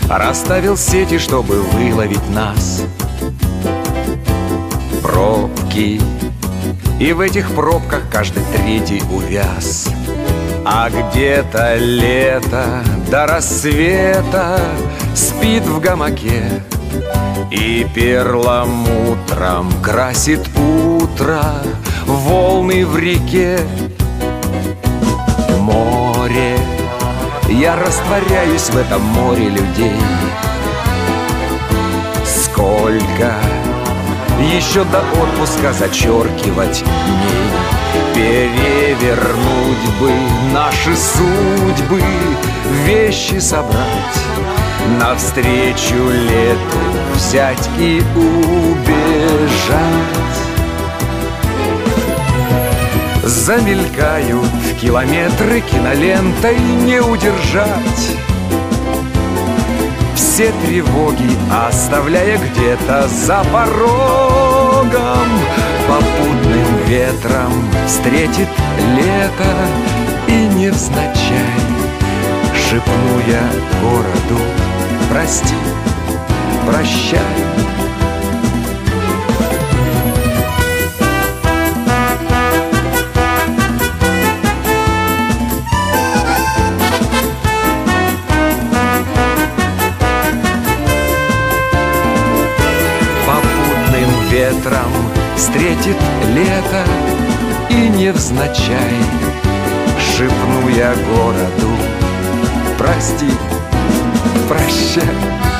расставил сети, чтобы выловить нас. Пробки, и в этих пробках каждый третий увяз. А где-то лето до рассвета спит в гамаке и перламутром красит утро волны в реке. Море, я растворяюсь в этом море людей. Сколько еще до отпуска зачеркивать дней. Перевернуть бы наши судьбы, вещи собрать, навстречу лету взять и убежать. Замелькают километры кинолентой, не удержать. Все тревоги оставляя где-то за порогом, попутным ветром встретит лето и невзначай шепну я городу: прости, прощай. Ветром встретит лето и невзначай шепну я городу: прости, прощай.